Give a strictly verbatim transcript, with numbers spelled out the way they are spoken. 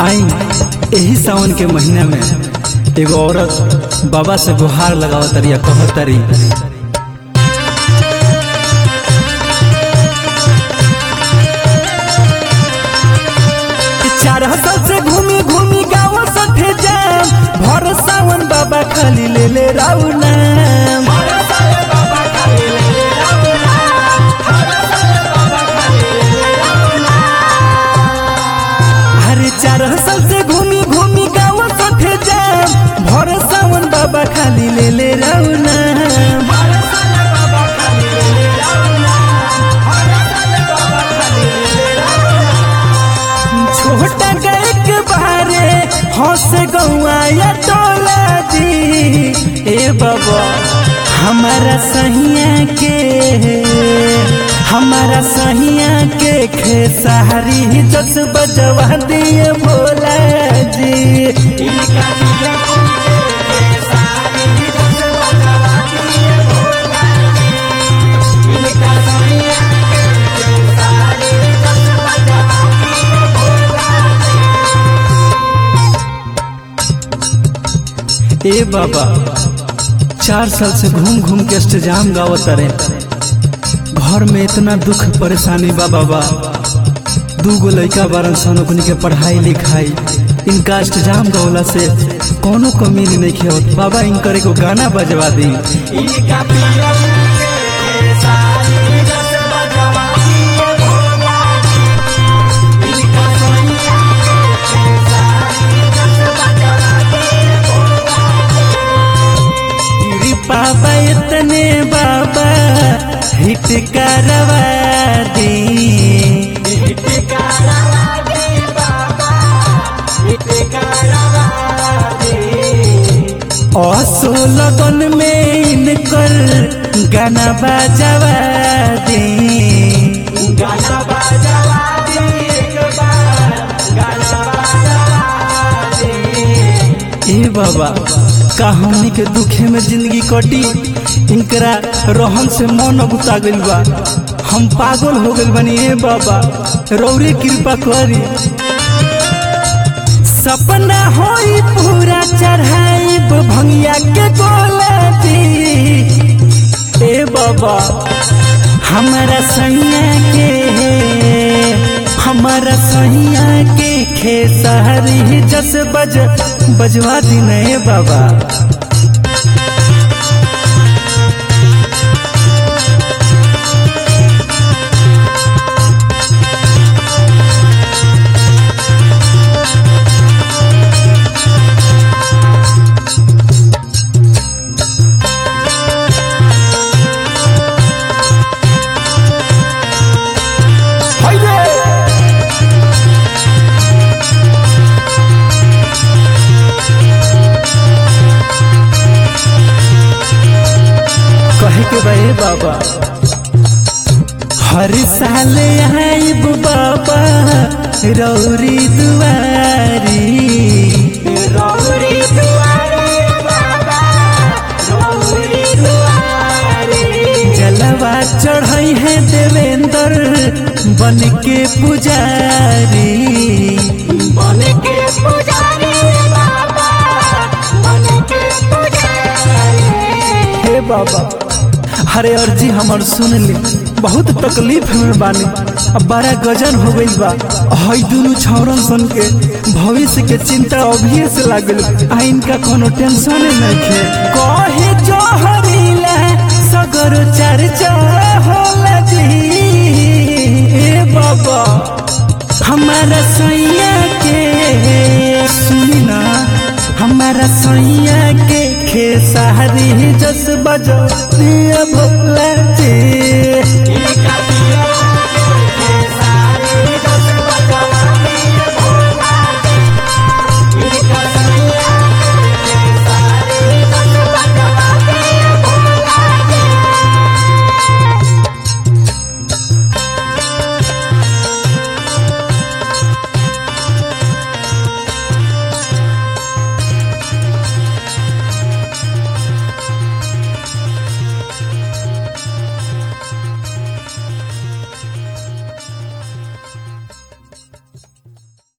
आई यही सावन के महीना में एगो औरत बाबा से गुहार लगाव तरिया कह तरी चार साल से घूमी घूमी गाँव सठे जाम भर सावन बाबा खाली ले ले राउ नाम। अरे चार साल से घूमी घूमी गाँव सठे जाम भर सावन बाबा खाली ले ले राउ नाम। छोटा गए के बारे हंस गौआ या टोला जी ए बाबा हमारा सहिया के हमारा सहिया के खेसारी जस बजवा दिए भोला जी। ए बाबा चार साल से घूम घूम के अष्टजाम गावत रहे घर में इतना दुख परेशानी बा बाबा दूगो लड़का बारन सन के पढ़ाई लिखाई इनका अष्टजाम गवला से कोनो कमी नहीं खेवत बाबा इनकर एगो गाना बजवा दी। बाबा इतने बाबा हिट करवा दी हिट करवा दी बाबा हिट करवा दी असो लगन में इनकर गाना बजवा दी गाना बजवा दी एक बार गाना बजवा दी। ए बाबा का हमनी के दुखे में जिंदगी कटी इनकरा रोहन से मन गुता गइल बा हम पागल हो गइल बनी। ए बाबा रौरे कृपा करी सपना होई पूरा चढ़ाई भंगिया के गोला दी। ए बाबा हमारा सैया के हमारा सैया के खेसारी जस बज बजवा दी नए बाबा। कहे के बे बाबा हर साल आइब बाबा रौरी दुआरी रौरी दुआरी बाबा रौरी दुआरी जलवा चढ़ाई है देवेंद्र बन के पुजारी बन के पुजारी बाबा बन के पुजारी। हे बाबा हरे अर्जी हमर सुन ली बहुत तकलीफ में बानी अब बड़ा गजन हो गई बा हई दुनू छौरन सन के भविष्य के चिंता अभी से लागल आइन का कोनो टेंशन नहीं थे कहे जो हरीला सगर चर्चा होला जी। ए बाबा हमारा सैया के सुनी ना हमारा सैया के खेसारी जस बजो दिया भोला जी।